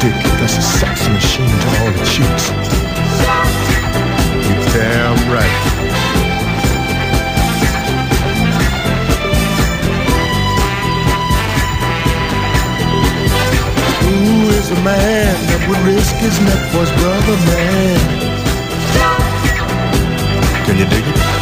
dick that's a sex machine to all the chicks. You damn right. Who is a man that would risk his neck for his brother, man? Can you dig it?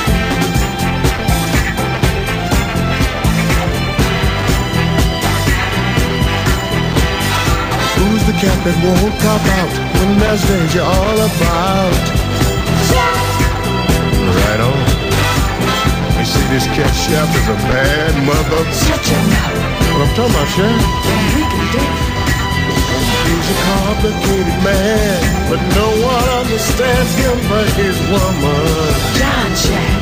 Who's the cat that won't cop out when there's danger all about? Right on. You see, this cat Chef is a bad mother. Shut your mouth. What I'm talking about, Chef? We can do it. He's a complicated man, but no one understands him but his woman. John Chef.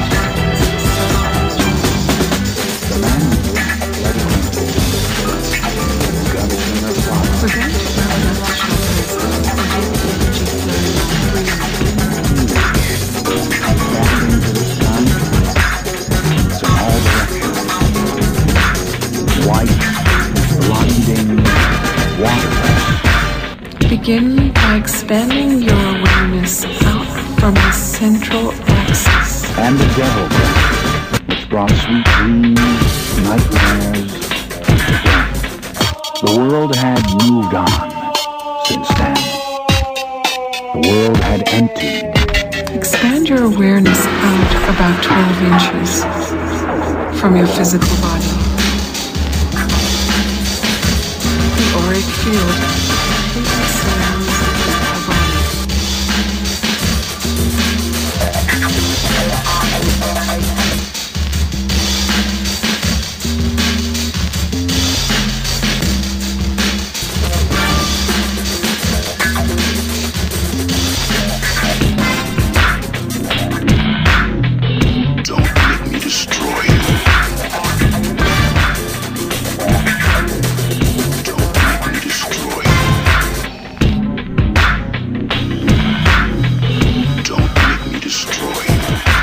Begin by expanding your awareness out from the central axis. And the devil, which brought sweet dreams, nightmares, death. The world had moved on since then. The world had emptied. Expand your awareness out about 12 inches from your physical body. The auric field surrounds our body. Don't let me destroy you. Don't let me destroy you. Don't let me destroy you.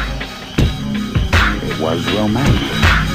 It was romantic.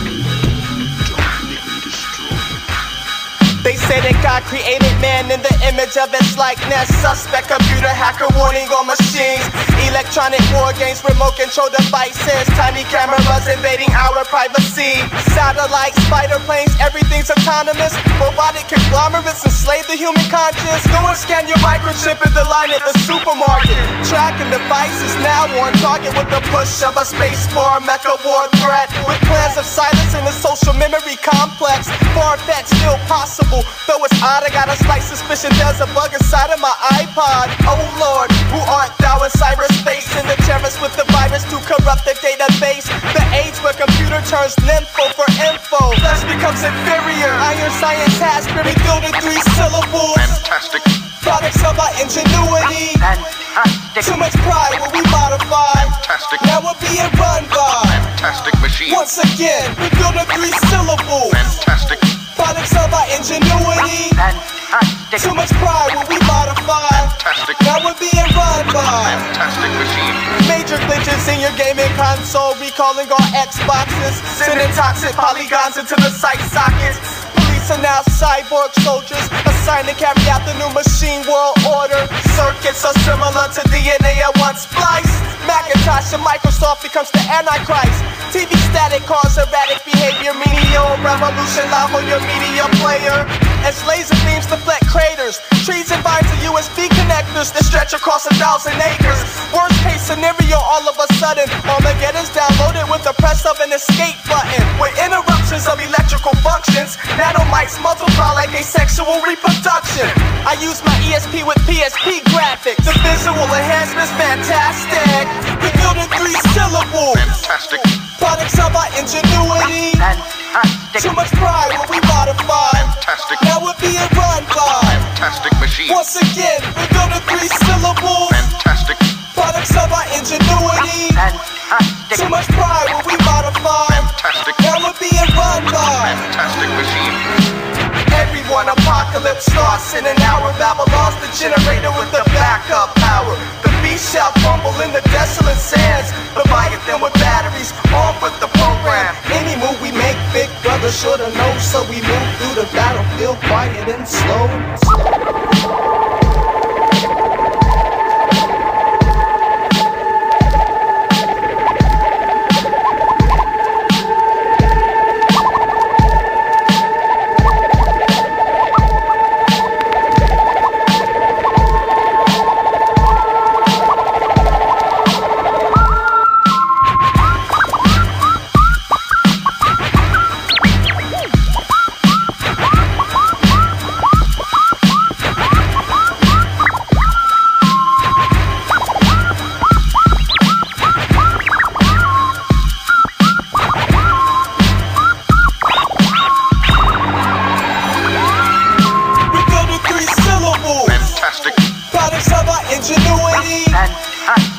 Don't let me destroy you. They say that God created man in the image of his likeness. Suspect computer hacker warning on machines. Electronic war games, remote control devices. Tiny cameras invading our privacy. Satellites, spider planes, everything's autonomous. Robotic conglomerates enslave the human conscience. Go and scan your microchip in the line at the supermarket. Tracking devices now on target with the push of a space war, mecha war threat. With plans of silence in the social memory complex. Far-fetched, still possible. Though it's odd, I got a slight suspicion there's a bug inside of my iPod. Oh Lord, who art thou in cyberspace? In the terrorists with the virus to corrupt the database. The age where computer turns nympho for info. Flesh becomes inferior. Iron science has been revealed in 3 syllables. Fantastic. Products of our ingenuity. Fantastic. Too much pride will we modify. Fantastic. Now we're being run by. Fantastic machine. Once again, revealed in 3 syllables. Fantastic. Products of our ingenuity. Fantastic. Too much pride will we modify. Fantastic. Now we're being run by. Fantastic machine. Major glitches in your gaming console, recalling all Xboxes, sending toxic polygons into the sight sockets. Police are now cyborg soldiers, assigned to carry out the new machine world order. Circuits are similar to DNA at once spliced. Macintosh and Microsoft becomes the Antichrist. TV static cause erratic behavior, menial revolution live on your media player. As laser beams deflect craters, trees and vines are USB connectors that stretch across 1,000 acres. Worst case scenario, all of a sudden, Armageddon's downloaded with the press of an escape button. With interruptions of electrical functions, nanomites multiply like asexual reproduction. I use my ESP with PSP graphics. The visual enhancement's fantastic. Revealed in 3 syllables. Fantastic. Products of our ingenuity. Fantastic. Too much pride will we modify. Fantastic. Now we're being run by. Fantastic machine. Once again, revealed in 3 syllables. Fantastic. Products of our ingenuity. Fantastic. Too much pride will we modify. Fantastic. Now we're being run by. Fantastic machine. Everyone, apocalypse starts in an hour. Babylon's the generator with the backup power. The beast shall fumble in the desolate sands. Leviathan with batteries, armed with the program. Any move we make, Big Brother shoulda known. So we move through the battlefield quiet and slow.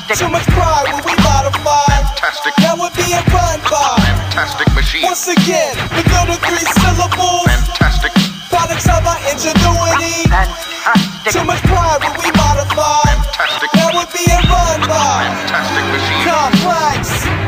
Too much pride when we modify. Fantastic. Now we're being run by. Fantastic machine. Once again, we go to 3 syllables. Fantastic. Products of our ingenuity. Too much pride when we modify. Fantastic. Now we're being run by. Fantastic machine. Complex.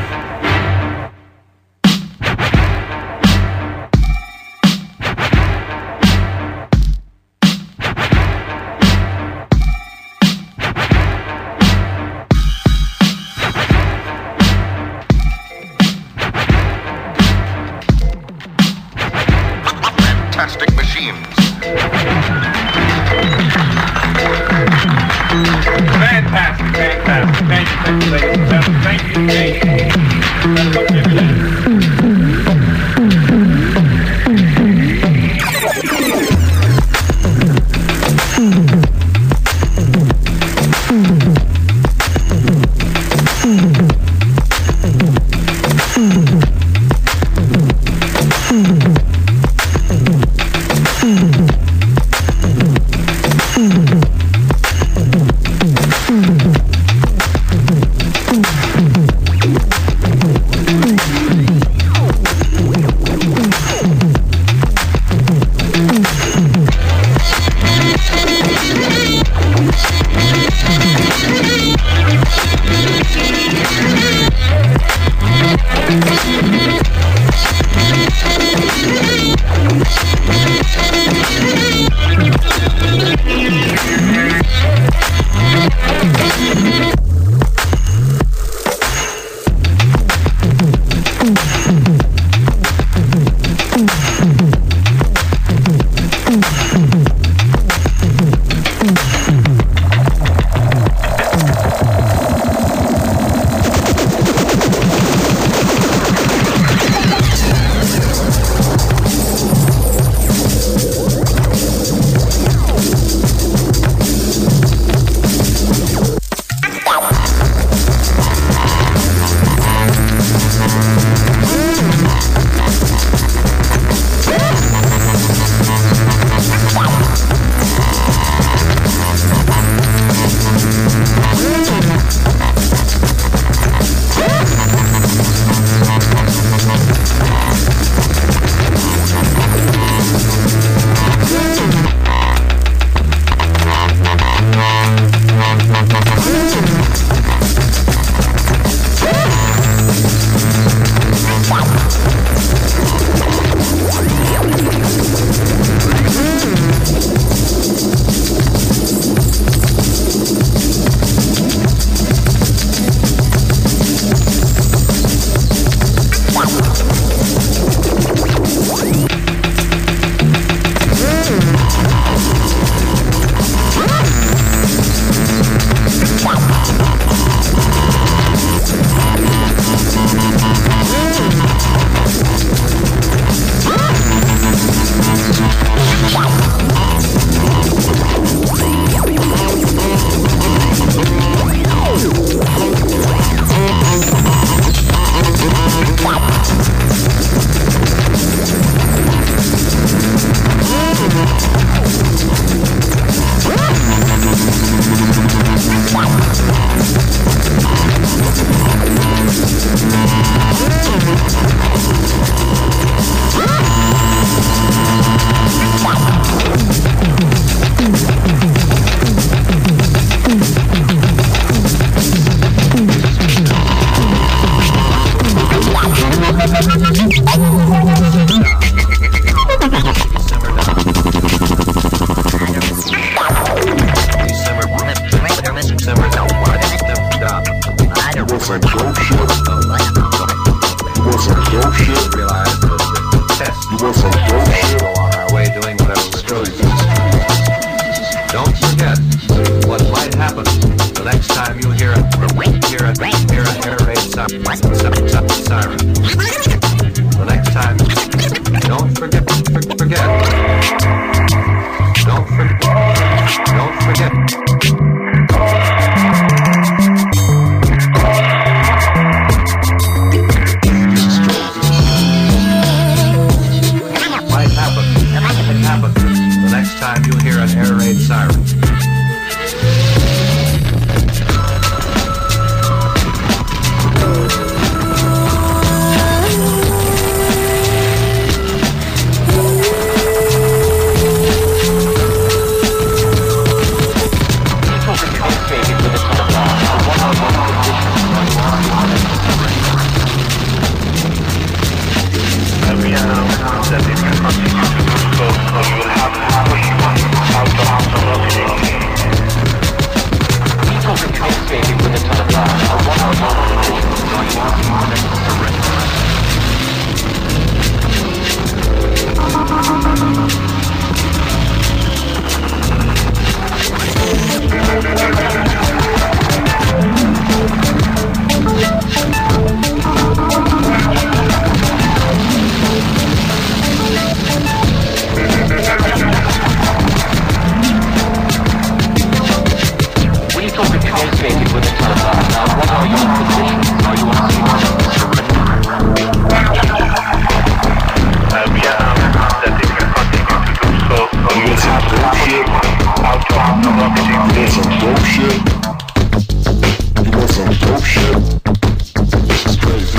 Fantastic machines. Fantastic, fantastic. Thank you, ladies and gentlemen. Thank you, some dope shit? You want some dope shit? This is crazy.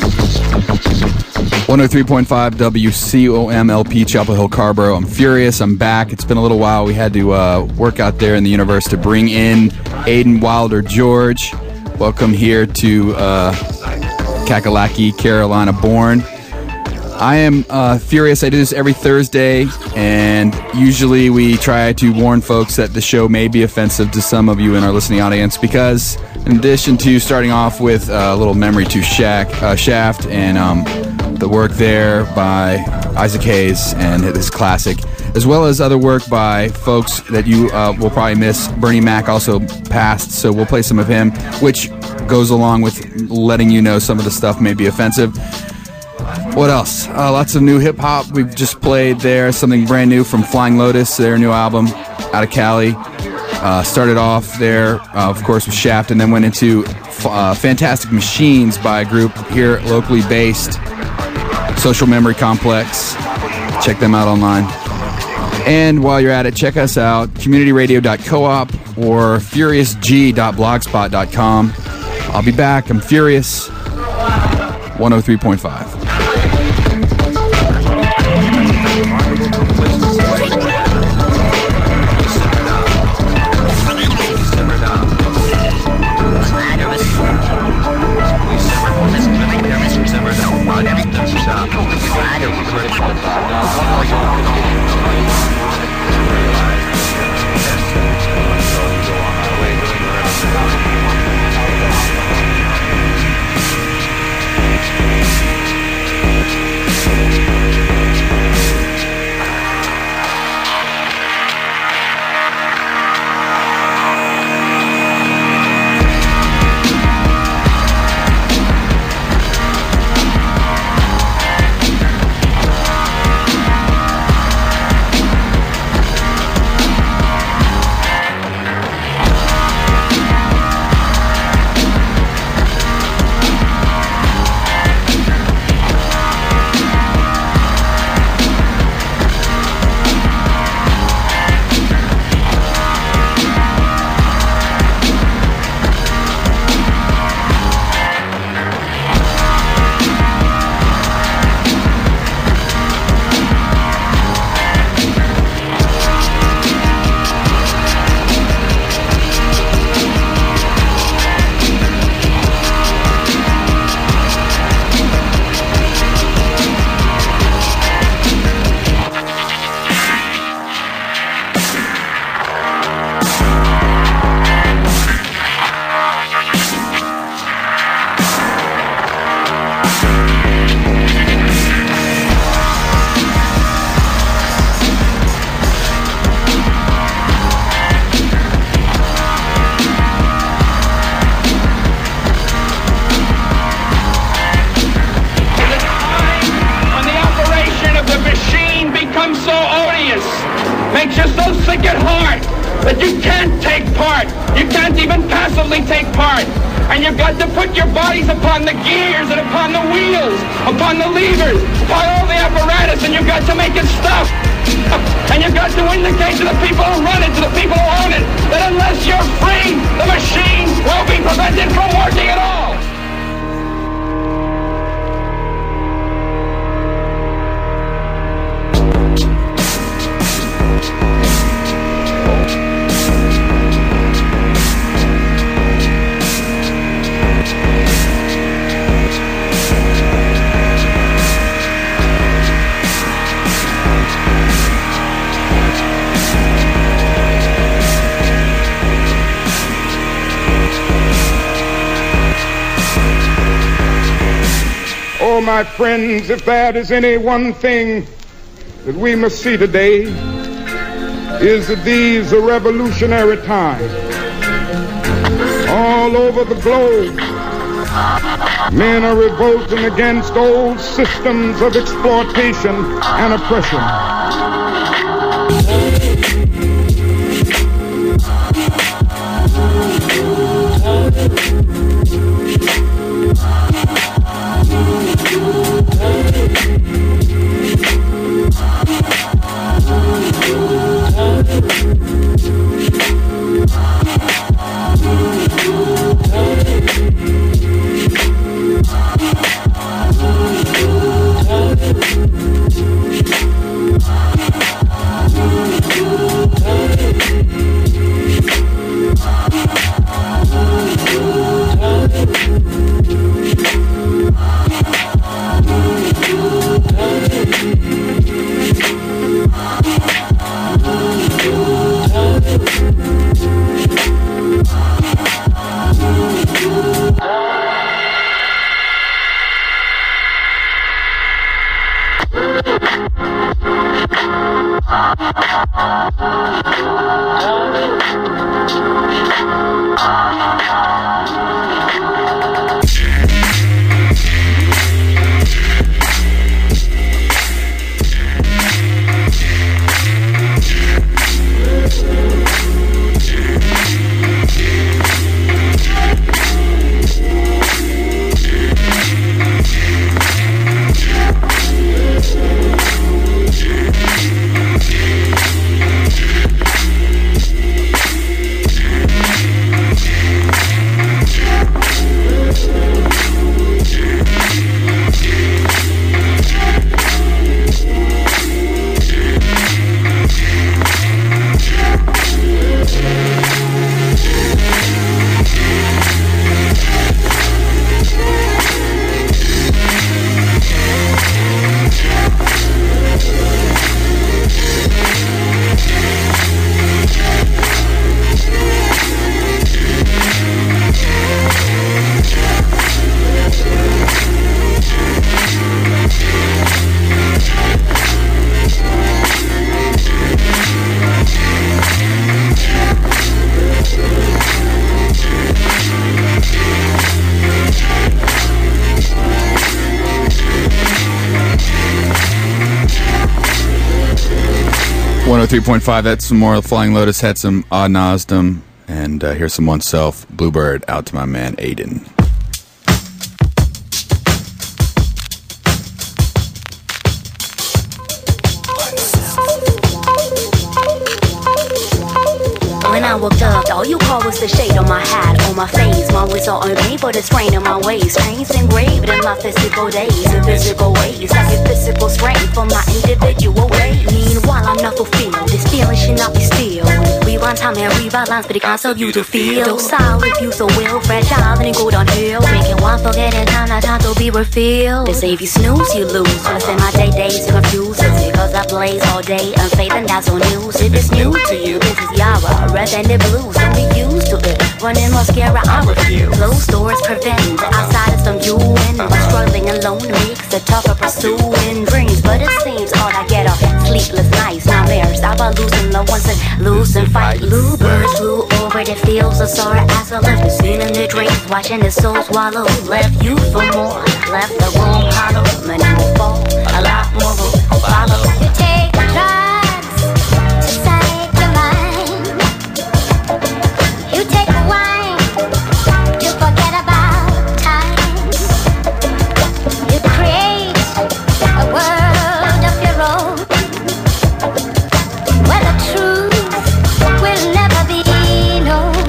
103.5 WCOMLP Chapel Hill Carborough. I'm furious. I'm back. It's been a little while. We had to work out there in the universe to bring in Aiden Wilder George. Welcome here to Kakalaki, Carolina born. I am furious. I do this every Thursday, and usually we try to warn folks that the show may be offensive to some of you in our listening audience because in addition to starting off with a little memory to Shaft and the work there by Isaac Hayes and his classic, as well as other work by folks that you will probably miss. Bernie Mac also passed, so we'll play some of him, which goes along with letting you know some of the stuff may be offensive. What else? Lots of new hip-hop. We've just played there something brand new from Flying Lotus, their new album out of Cali. Started off there, of course, with Shaft, and then went into Fantastic Machines by a group here locally based, Social Memory Complex. Check them out online. And while you're at it, check us out, communityradio.coop or furiousg.blogspot.com. I'll be back. I'm furious. 103.5. My friends, if there is any one thing that we must see today, is that these are revolutionary times. All over the globe, men are revolting against old systems of exploitation and oppression. .5, that's some more. Flying Lotus had some Odd Nosdom, and here's some Oneself. Bluebird out to my man Aiden. When I woke up, all you called was the shade on my hat, on my face. My words are unpainful, the strain on my ways. Trains engraved in my physical days, in physical ways. I get physical strain from my individual ways. Meanwhile, I'm not fulfilled. This feeling should not be still. Rewind time and rewrite lines, but it can't serve you to feel. Docile if you so will, fragile, then it go downhill. Making one forget in time, not time to be refilled. They say if you snooze, you lose. When I spend my days to confuse, it's because I blaze all day, unfaith and that's on news. If it's new to you, this is Yara, red and the blues. Don't be used to it. Running mascara, I refuse. Closed doors prevent outsiders from you in. But struggling alone makes it tougher pursuing dreams. But it seems all I get are sleepless nights, nightmares about losing loved ones and losing fight. Bluebirds flew over the fields of sorrow as I left the scene in the dreams, watching the soul swallow. Left you for more, left the room hollow. Many will fall, a lot more will follow. You take drugs to save your mind. You take wine to forget about time. You create a world of your own, where the truth will never be known.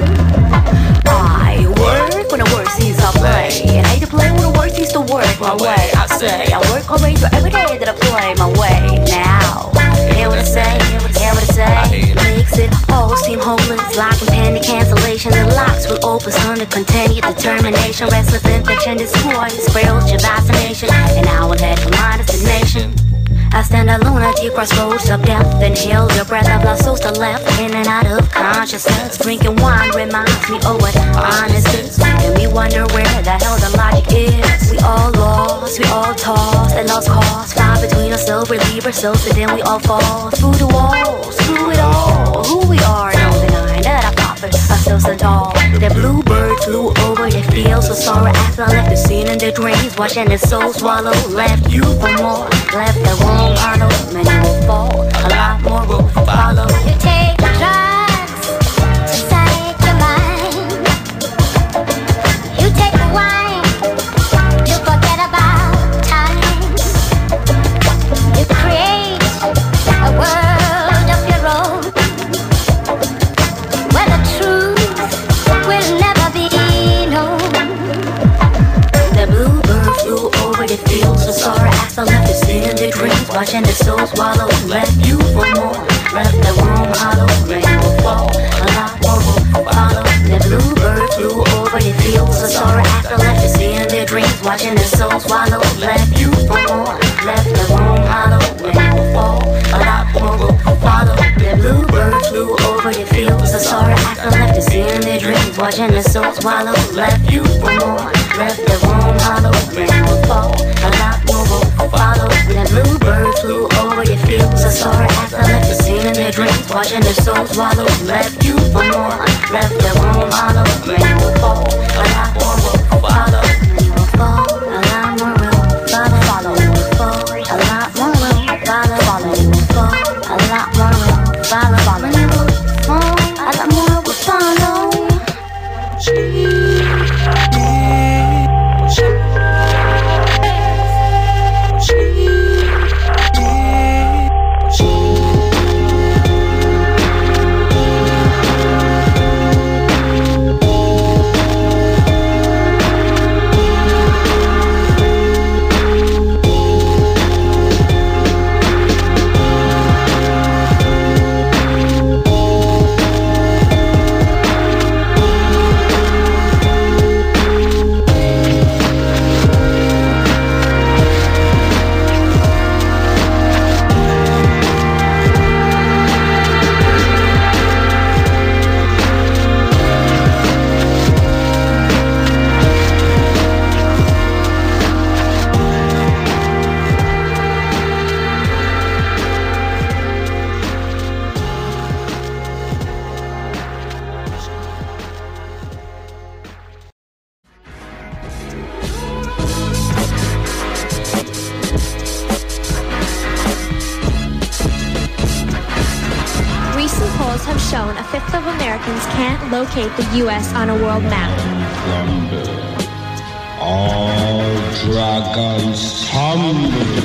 I work when the work seems to play, and I hate to play when the work seems to work my way. I say I work already for every day that I play my way. Now, hear what I say, hear what I say. Makes it all seem hopeless, like impending cancellation. The locks will open, son, to continue determination. Restless infection, destroy, spirals your vaccination, and I will head for my destination. I stand alone at the crossroads of death. Inhale your breath of lost souls to left, in and out of consciousness. Drinking wine reminds me of what honest is, and we wonder where the hell the logic is. We all lost, we all tossed and lost cause. Fly between ourselves, relieve ourselves, and then we all fall through the walls, through it all. Who we are, no denying that I profit ourselves at all. The bluebird flew over the fields of sorrow after I left the scene in the dreams, watching the soul swallow. Left you for more, left the room hollow. Many will fall, a lot more will follow. You take drugs to save your mind. You take wine to forget about time. You create a world of your own, where the truth will never be known. The bluebird flew over the fields of sorrow as I left the scene in the dreams, watching the soul swallow. Left you for more, left the room hollow. Many will fall, a lot more will follow. The bluebird flew over the fields of sorrow after I left the scene in the dreams, watching the soul swallow. Left you for more, left the room hollow. Many will fall, a lot more will follow. The bluebird flew over the fields of sorrow after I left the scene in the dreams, watching the soul swallow. Left you for more, left the room hollow. Many will fall, a lot more will follow. The bluebird Birds flew over your fields. I saw her as I left the scene in their dreams, watching their souls swallow. Left you for more, left their room hollow. Many will fall, a lot more will follow. Many will fall, a lot more will follow. Many will fall, a lot more will follow. Many will fall, a lot more will follow. Many will fall, a lot more will follow. Locate the U.S. on a world map. All dragons tumble.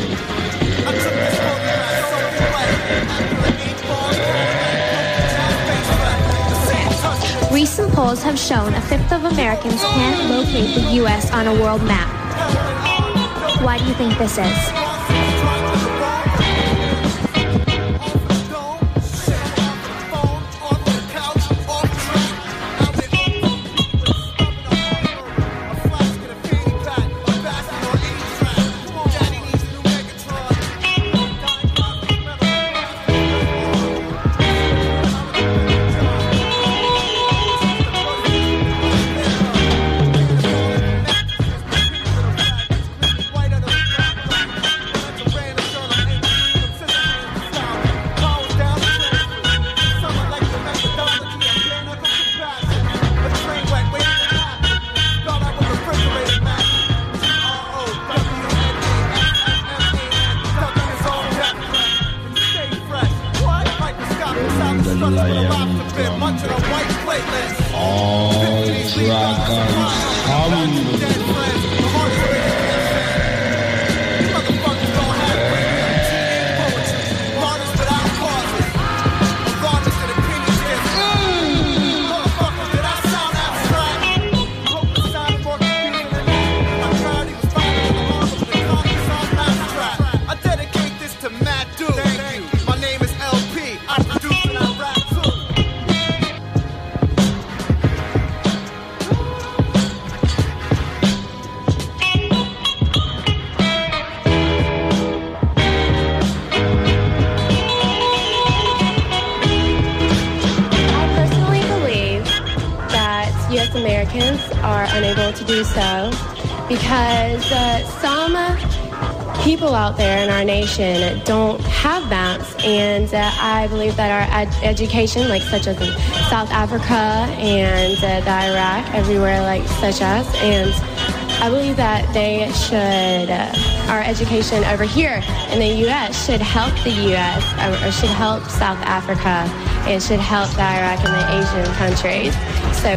Recent polls have shown a fifth of Americans can't locate the U.S. on a world map. Why do you think this is? To do so because some people out there in our nation don't have maps, and I believe that our education, like such as in South Africa and the Iraq, everywhere like such as, and I believe that they should, our education over here in the U.S. should help the U.S. or should help South Africa and should help the Iraq and the Asian countries. So.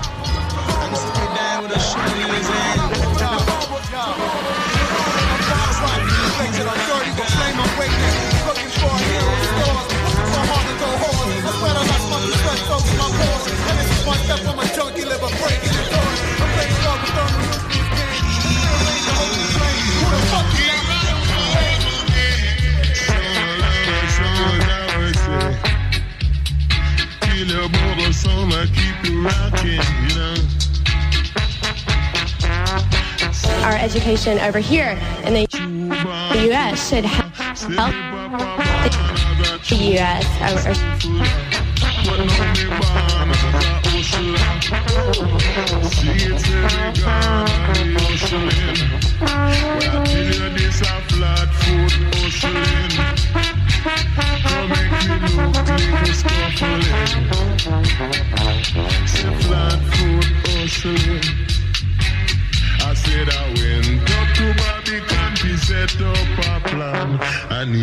Our education over here in the U.S. should help the U.S.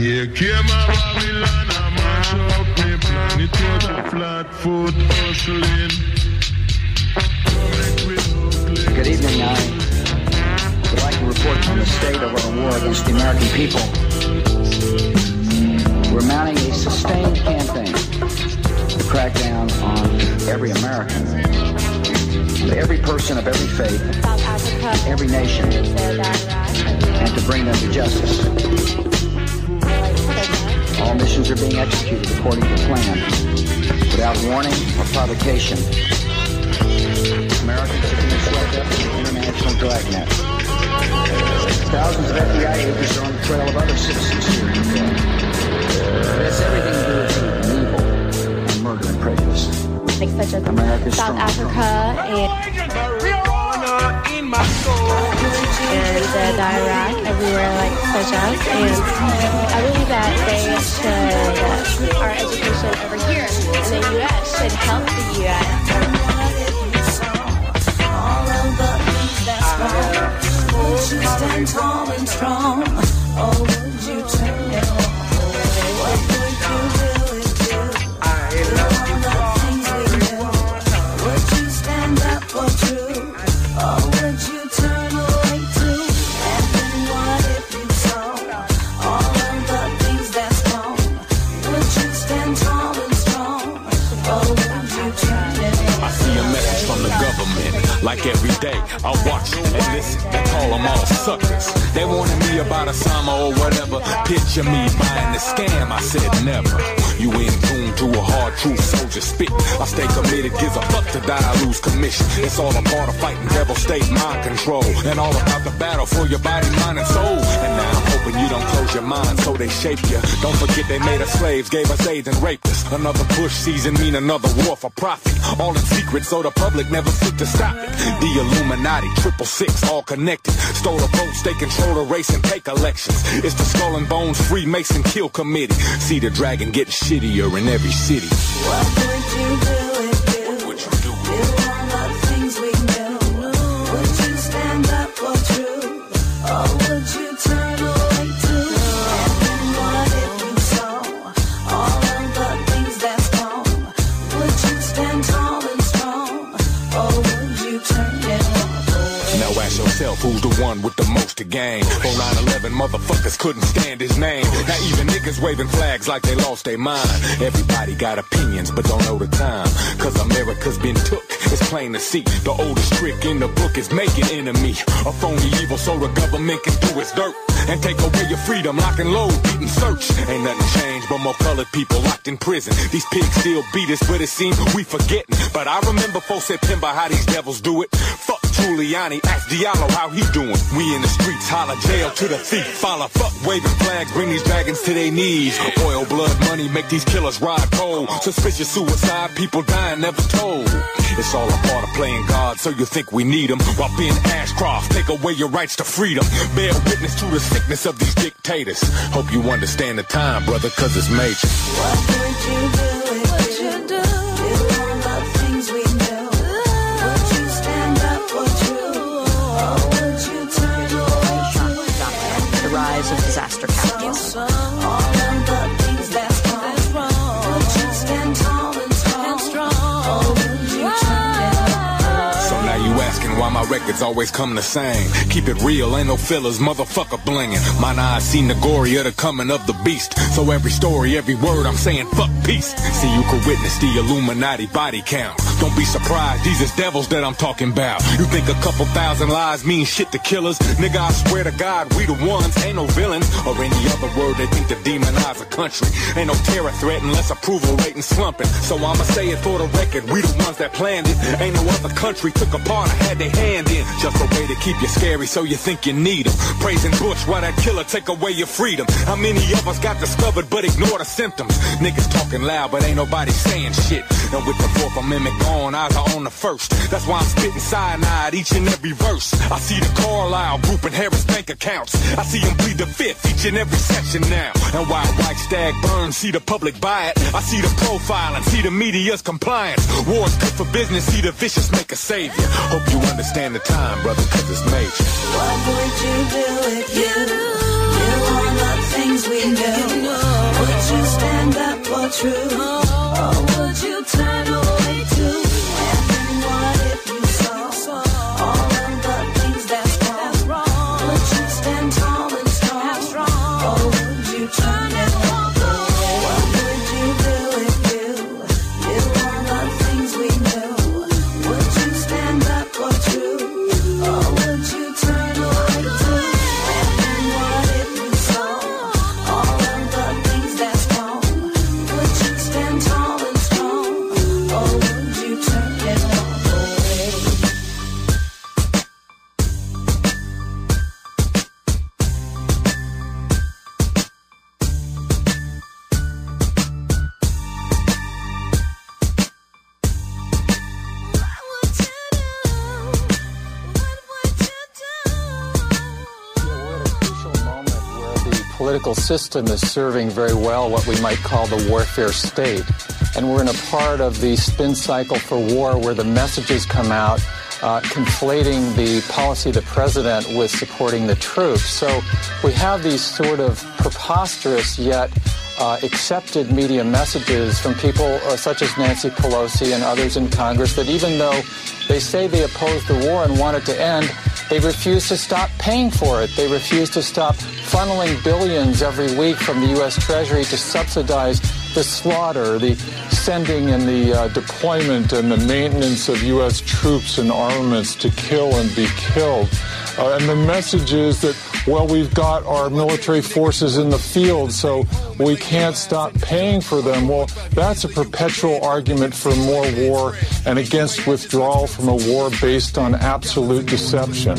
Here came a Babylon, a mash up me plan. It was a flat foot hustling. Good evening. I would like to report on the state of our war against the American people. We're mounting a sustained campaign to crack down on every American, every person of every faith, every nation, and to bring them to justice. All missions are being executed according to plan, without warning or provocation. Americans are being swept up in the international dragnet. Thousands of FBI agents are on the trail of other citizens here in the world. It has everything to do with evil and murder and prejudice. Like such as America's South Africa and Iraq, everywhere like such as. And I believe that our education over here in the U.S. should help the U.S. Would you stand tall and strong, or would you turn it on? What would you really do? I love you all the things we do. Would you stand up for truth, or would you turn away too? And then what if you saw all of the things that's wrong? Would you stand tall and strong, or would you turn it on? I see a message from the government, like every day. I watch and listen, they call them all suckers. They wanted me about Osama or whatever. Picture me buying the scam, I said never. You in tune to a hard truth soldier spit. I stay committed, gives a fuck to die, I lose commission. It's all a part of fighting devil state mind control, and all about the battle for your body, mind, and soul. And now I'm hoping you don't close your mind so they shape you. Don't forget they made us slaves, gave us AIDS and raped us. Another Bush season mean another war for profit. All in secret so the public never seek to stop it. The Illuminati, 666, all connected. Stole the votes, they control the race and take elections. It's the Skull and Bones Freemason Kill Committee. See the dragon getting shittier in every city. What would you do if you do all the things we do? Would you stand up for truth, or would you turn away too? And then what if you saw all of the things that's wrong? Would you stand tall and strong, or would you turn it on? Now ask yourself, who's the one with the most to gain? On 9/11, motherfuckers couldn't stand his name. Now even niggas waving flags like they lost their mind. Everybody got opinions, but don't know the time. Cause America's been took, it's plain to see. The oldest trick in the book is making enemy. A phony evil so the government can do its dirt and take away your freedom, lock and load, beat and search. Ain't nothing changed but more colored people locked in prison. These pigs still beat us, but it seems we forgetting. But I remember 4 September how these devils do it. Fuck Giuliani, ask Diallo how he doing. We in the streets, holler jail to the thief. Follow, fuck waving flags, bring these dragons to their knees. Oil, blood, money, make these killers ride cold. Suspicious suicide, people dying, never told. It's all a part of playing God, so you think we need them. While being Ashcroft, take away your rights to freedom. Bear witness to the sickness of these dictators. Hope you understand the time, brother, cause it's major. What would you do if you do all the things we do? Would you stand up for truth, or would you turn away too? The rise of disaster capitals. All of the things that's wrong. Would you stand tall and strong, or would you turn it on? So now you asking why my records always come the same. Keep it real, ain't no fillers, motherfucker blinging. Mine eyes seen the glory of the coming of the beast. So every story, every word I'm saying, fuck peace. See, you could witness the Illuminati body count. Don't be surprised, these is devils that I'm talking about. You think a couple thousand lies mean shit to killers? Nigga, I swear to God, we the ones, ain't no villains. Or any other word they think to demonize a country. Ain't no terror threat unless approval rating slumping. So I'ma say it for the record, we the ones that planned it. Ain't no other country took a part or had their hand in. Just a way to keep you scary so you think you need them. Praising Bush while that killer take away your freedom. How many of us got discovered but ignore the symptoms? Niggas talking loud but ain't nobody saying shit. And with the 4th Amendment gone, eyes are on the first. That's why I'm spitting cyanide each and every verse. I see the Carlisle group and Harris bank accounts. I see them plead the 5th each and every session now. And while White Stag burns, see the public buy it. I see the profile and see the media's compliance. War's good for business, see the vicious make a savior. Hope you understand the time, brother, cause it's major. What would you do if you do all the things we do? you stand up for truth? Or would you turn away too? And then what if you saw all of the things that's wrong? Would you stand tall and strong? Or would you turn and walk away? What would you do if you knew all the things we knew? Would you stand up for truth? Or would you turn away too? And then what if you saw all of the things that's wrong? Would you stand tall and strong? Or would you turn and walk away? Political system is serving very well what we might call the warfare state. And we're in a part of the spin cycle for war where the messages come out conflating the policy of the president with supporting the troops. So we have these sort of preposterous yet accepted media messages from people such as Nancy Pelosi and others in Congress that even though they say they oppose the war and want it to end, they refuse to stop paying for it. They refuse to stop funneling billions every week from the U.S. Treasury to subsidize the slaughter, the sending and the deployment and the maintenance of U.S. troops and armaments to kill and be killed. And the message is that, well, we've got our military forces in the field, so we can't stop paying for them. Well, that's a perpetual argument for more war and against withdrawal from a war based on absolute deception.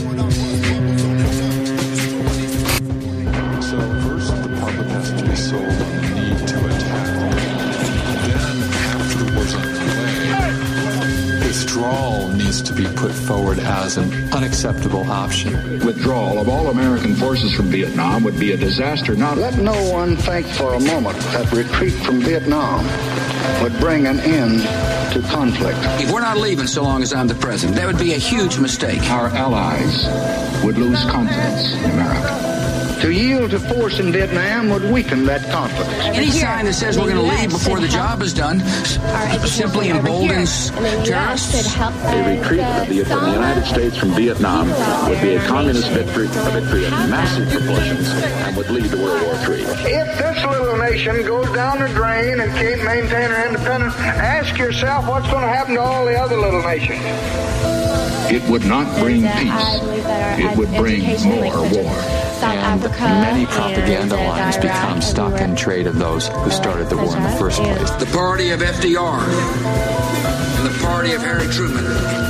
So first, the public has to be sold on the need to attack. Then, after the war's underway, withdrawal needs to be put forward as an unacceptable option. Withdrawal of all American forces from Vietnam would be a disaster. Not Let no one think for a moment that retreat from Vietnam would bring an end to conflict. If we're not leaving so long as I'm the president, that would be a huge mistake. Our allies would lose confidence in America. To yield to force in Vietnam would weaken that confidence. Any sign that says we're going to leave before the job is done simply emboldens terrorists. A retreat of the United States from Vietnam would be a communist victory of massive proportions and would lead to World War III. If this little nation goes down the drain and can't maintain her independence, ask yourself what's going to happen to all the other little nations. It would not bring peace. It would bring more war. And many propaganda lines become stock in trade of those who started the war in the first place. The party of FDR and the party of Harry Truman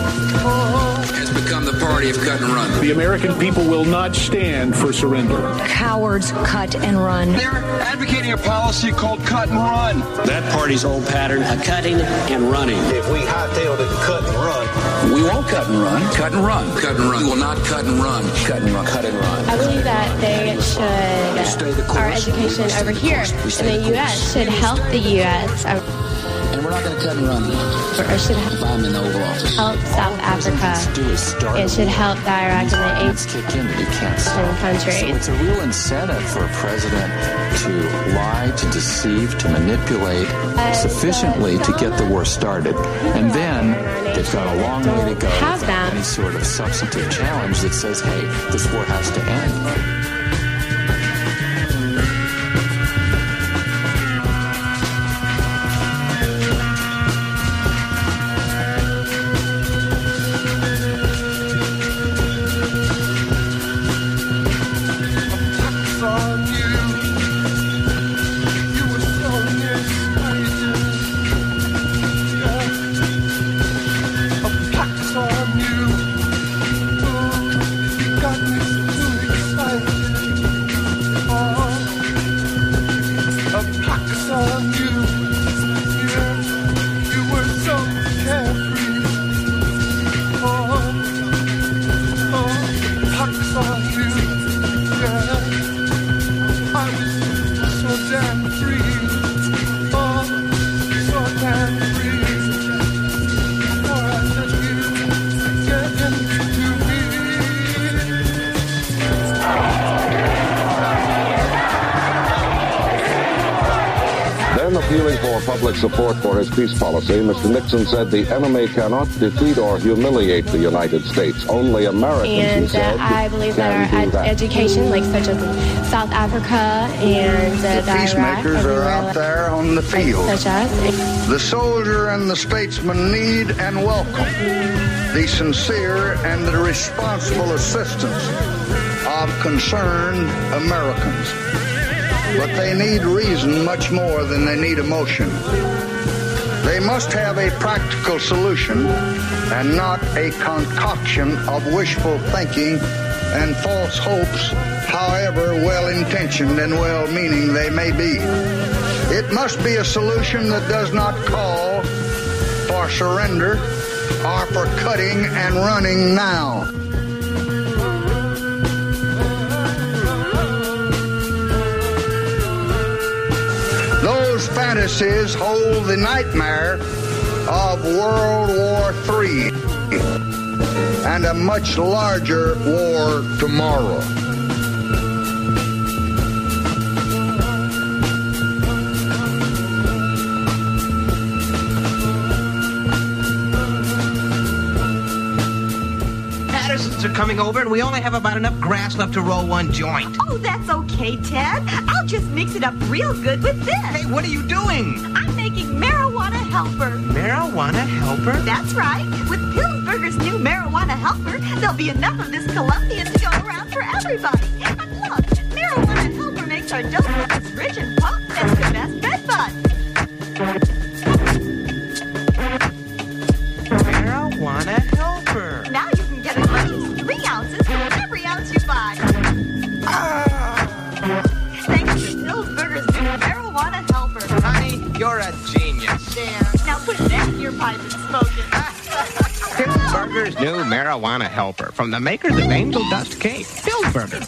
has become the party of cut and run. The American people will not stand for surrender. Cowards cut and run. They're advocating a policy called cut and run. That party's old pattern of cutting and running. If we hightailed it to cut and run, we won't cut and run. Cut and run. Cut and run. We will not cut and run. Cut and run. Cut and run. I believe that they should, our education over here in the U.S. should help the U.S. And we're not going to cut and run. Or should if I'm in the Oval Office. Help South Africa. It should help the Iraq and the kick in that you can't Asian countries. So it's a real incentive for a president to lie, to deceive, to manipulate sufficiently to get the war started. And then they've got a long way to go without any sort of substantive challenge that says, hey, this war has to end. Got me so excited. public support for his peace policy, Mr. Nixon said the enemy cannot defeat or humiliate the United States. Only Americans, and he said, I believe that our education, like such as in South Africa and the peacemakers are out there on the field. Such as the soldier and the statesman need and welcome the sincere and the responsible assistance of concerned Americans. But they need reason much more than they need emotion. They must have a practical solution and not a concoction of wishful thinking and false hopes, however well-intentioned and well-meaning they may be. It must be a solution that does not call for surrender or for cutting and running now. Those fantasies hold the nightmare of World War III and a much larger war tomorrow. Pattersons are coming over, and we only have about enough grass left to roll one joint. Oh, that's okay, Ted. I'll just mix it up real good with this. Hey, what are you doing? I'm making marijuana helper. Marijuana helper? That's right. With Pillsbury's new marijuana helper, there'll be enough of this Colombian to go around for everybody. And look, marijuana helper makes our dough as rich and plump as the best bed bud. Marijuana helper. Now you can get as much as 3 ounces for every ounce you buy. Thanks to Pillsbury's new marijuana helper. Honey, you're a genius. There. Now put that in your pipe and smoke it. Pillsbury's new marijuana helper from the makers of Angel Dust Cake. Pillsbury.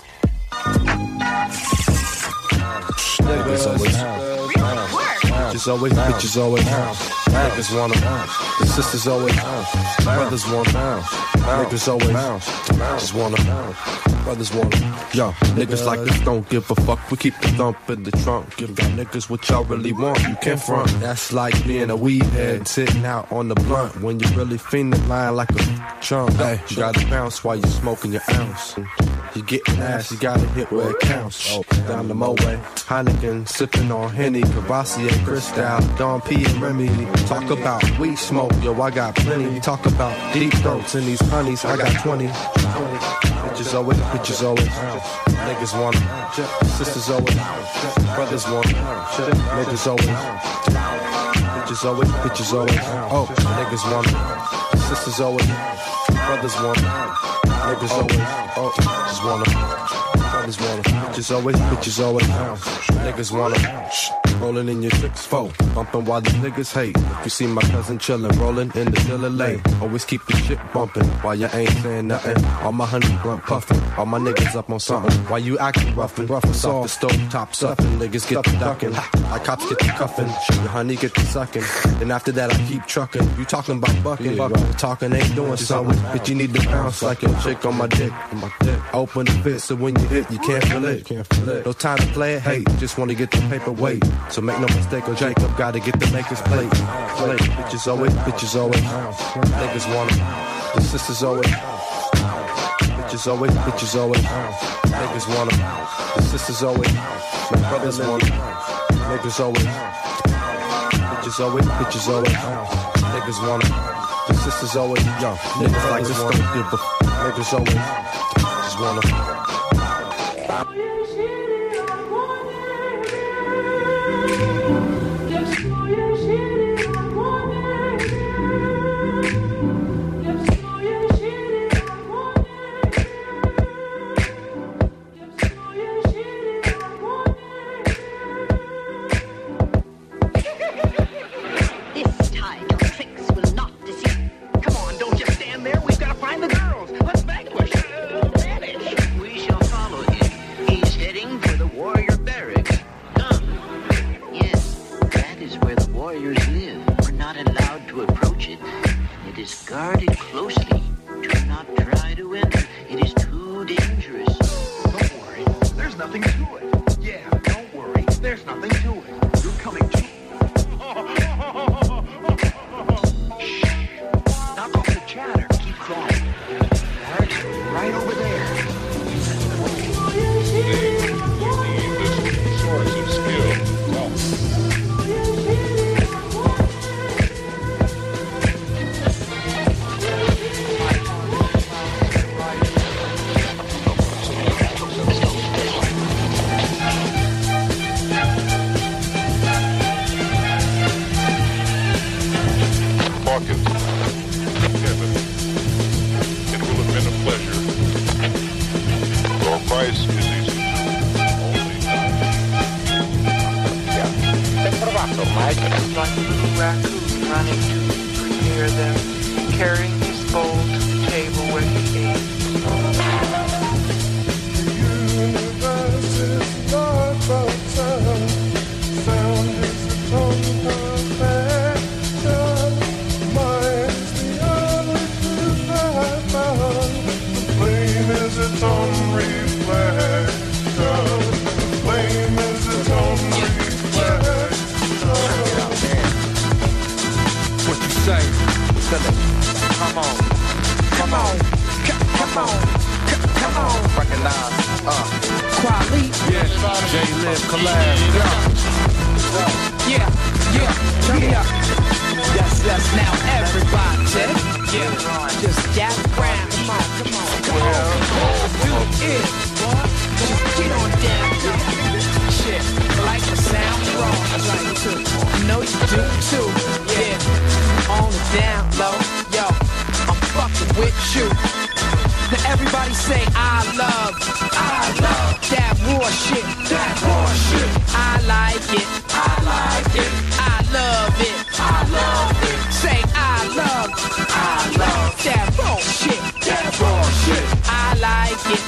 Bitches always niggas wanna bounce. The sisters always bounce. Brothers wanna bounce. Niggas always bounce. Just wanna bounce. Brothers wanna. Yo, niggas like this don't give a fuck. We keep the thump in the trunk. Give y'all niggas what y'all really want. You can't front. That's like being a weed head sitting out on the blunt when you really fiending lying like a chump. Hey, you gotta bounce while you smoking your ounce. You getting ass, you gotta hit where it counts. Down the Moet, Heineken, sipping on Henny, Cavassier, Cristal, Don P and Remy. Talk about weed smoke, yo, I got plenty. Talk about deep throats in these honeys, I got 20. Bitches always, niggas wanna, sisters always, brothers wanna, niggas always, bitches always, oh, niggas wanna, sisters always, brothers wanna, niggas always, oh, just wanna, brothers wanna, bitches always, niggas wanna, rolling in your 6-4, bumping while these niggas hate. You see my cousin chillin', rolling in the Dilla lane. Always keep the shit bumping while you ain't saying nothing. All my honey blunt puffin', all my niggas up on something. While you acting roughin', off the stove top suffin'. Niggas get the duckin', like cops get the cuffin'. Your honey get the suckin'. Then after that I keep truckin'. You talking about buckin', talking ain't doing something. But you need to bounce like your chick on my dick. Open the fit so when you hit you can't feel it. No time to play it, hey, just wanna get the paperweight. So make no mistake, oh Jacob, gotta get the maker's plate. Bitches always, niggas wanna, the sisters always, bitches always, niggas wanna, the sisters always, my brothers wanna, niggas always, bitches always, niggas wanna, the sisters always, yo, niggas like this don't give a niggas always, just wanna. Guarded closely. Do not try to enter. It is too dangerous. Don't worry. There's nothing to it. Yeah, don't worry. There's nothing to it. You're coming to... Knock off the chatter. Keep quiet. Right over there. Source of skill. Hawkins, Kevin, it will have been a pleasure. Your price is easy. Like little raccoon running near them, carrying his bowl to the table where he ate. The universe is not but sound. Sound is the tone perfection. Mind's the only truth I found. The flame is its own reflection. The flame is its own reflection. What you say? Come on. Come on. Come on. Come on. Recognize. Quali. Yeah. J-Liv collab. Yeah. Turn me up. Yes. Now everybody. Yeah. Just gather round. Come on. Do it, boy. Just get on down. Shit. Like the sound wrong. I like it too. I know you do too. Yeah. On the down low. Yo. I'm fucking with you. Now everybody say I love that war shit. I like it. I love it. Say I love that raw shit. I like it.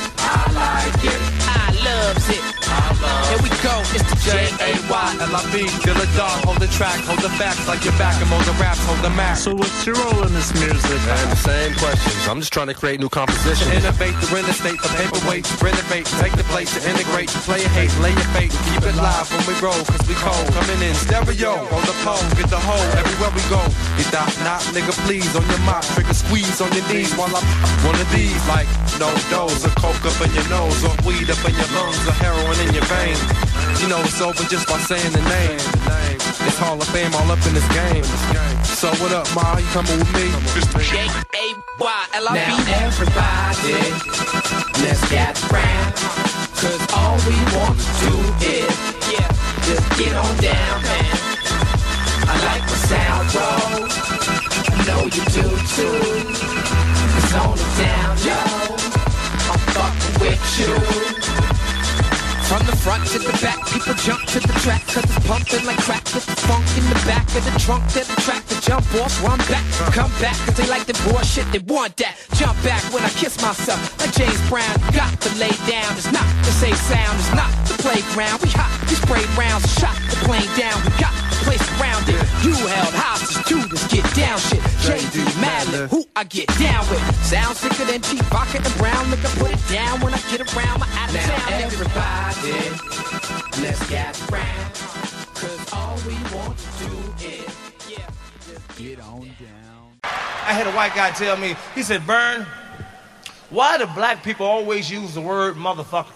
I loves it. Here we go. It's the J-A-Y-L-I-B. Feel the dog, hold the track, hold the facts like your back, and the raps, hold the map. So what's your role in this music? And the same questions. I'm just trying to create new compositions. Innovate the real estate, the paperweight, renovate, take the place to integrate, play your hate, lay your fate, keep it live when we roll, cause we cold. Coming in stereo, on the pole, get the hole everywhere we go. Get that knock, nigga, please, on your mop, trigger squeeze on your knees while I'm one of these, like no dose, or coke up in your nose, or weed up in your lungs, or heroin in your veins. You know it's over just by saying the name. It's Hall of Fame all up in this game. So what up, Ma? You coming with me? J-A-Y-L-I-B. Now everybody, let's get round. Cause all we want to do is, just get on down, man. I like the sound roll. I know you do too. It's on the down, yo. I'm fucking with you. From the front to the back, people jump to the track, cause it's pumping like crack with the funk in the back of the trunk. They're the track to jump off, run back, come back, cause they like the bullshit, they want that. Jump back when I kiss myself, like James Brown. Got to lay down, it's not the safe sound, it's not the playground. We hot, we sprayed rounds, shot the plane down. We got the place around it. You held hostage to this get down shit. J.D. Madlib, who I get down with. Sound sicker than cheap vodka and brown liquor. Put it down when I get around my out of town. Everybody, let's get round. Cause all we want to do is, just get on down. I had a white guy tell me, he said, Vern, why do black people always use the word motherfucker?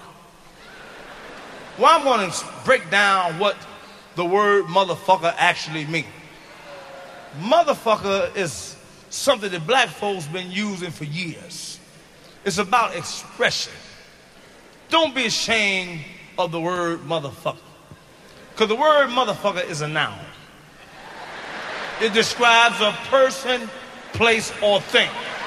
Well, I'm going to break down what the word motherfucker actually means. Motherfucker is something that black folks been using for years. It's about expression. Don't be ashamed of the word motherfucker. Because the word motherfucker is a noun. It describes a person, place, or thing.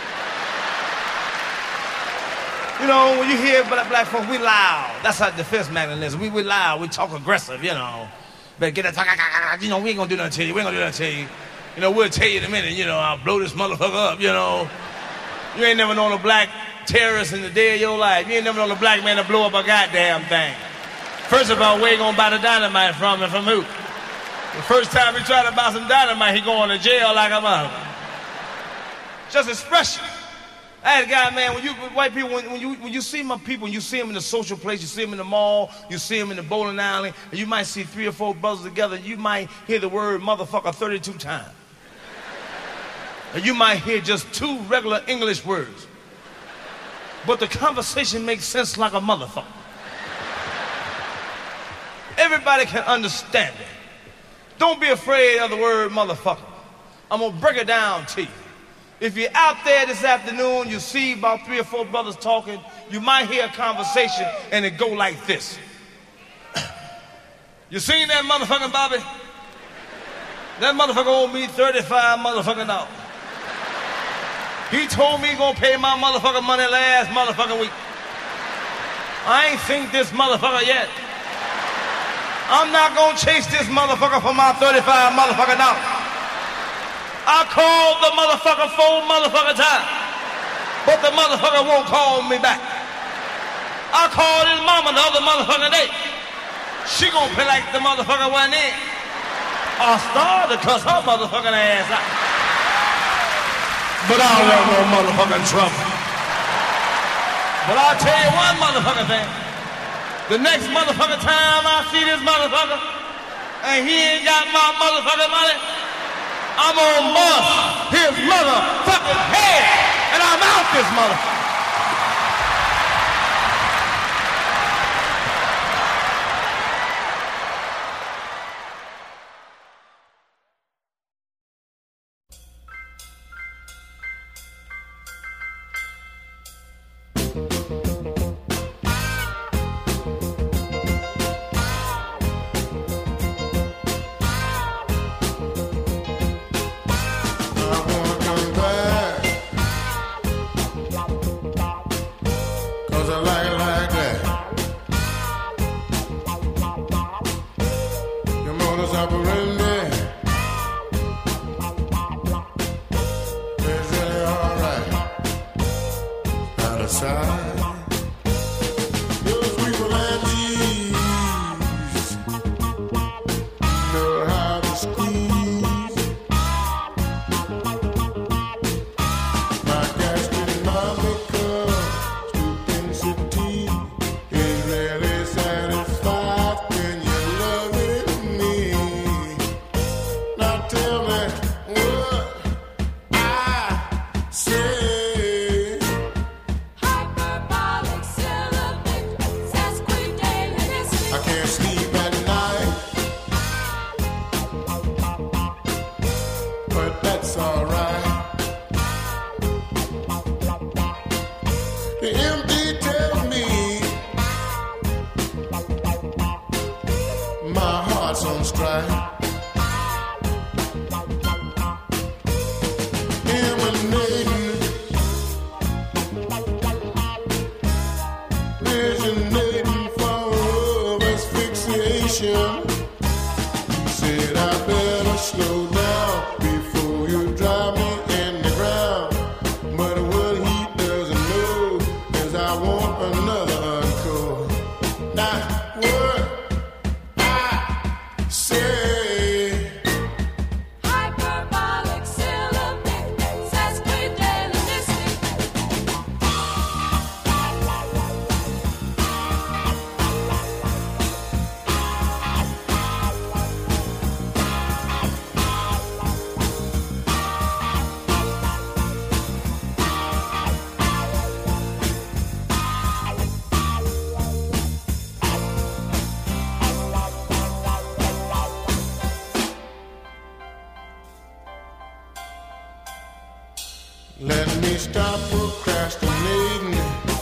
You know, when you hear black folks, we loud. That's how defense mechanism. We loud, we talk aggressive, you know. Better get that talk, you know, we ain't gonna do nothing to you, we ain't gonna do nothing to you. You know, we'll tell you in a minute, you know, I'll blow this motherfucker up, you know. You ain't never known a black terrorist in the day of your life. You ain't never known a black man to blow up a goddamn thing. First of all, where you gonna buy the dynamite from and from who? The first time he tried to buy some dynamite, he going to jail like a mother. Just expression. I had a guy, man, when you white people, when you see my people, when you see them in the social place, you see them in the mall, you see them in the bowling alley, and you might see 3 or 4 brothers together, you might hear the word motherfucker 32 times. And you might hear just 2 regular English words. But the conversation makes sense like a motherfucker. Everybody can understand it. Don't be afraid of the word motherfucker. I'm gonna break it down to you. If you're out there this afternoon, you see about 3 or 4 brothers talking, you might hear a conversation and it go like this. You seen that motherfucking Bobby? That motherfucker owed me $35 motherfucking dollars. He told me he gonna pay my motherfucking money last motherfucking week. I ain't seen this motherfucker yet. I'm not gonna chase this motherfucker for my $35 motherfucking dollars. I called the motherfucker 4 motherfucking times, but the motherfucker won't call me back. I called his mama the other motherfucking day. She gonna play like the motherfucker wasn't in. I started to cuss her motherfucking ass out. But I don't want no motherfucking trouble. But I'll tell you one motherfucking thing. The next motherfucking time I see this motherfucker and he ain't got my motherfucking money, I'm gonna bust his motherfucking head and I'm out this motherfucker. Let me stop procrastinating.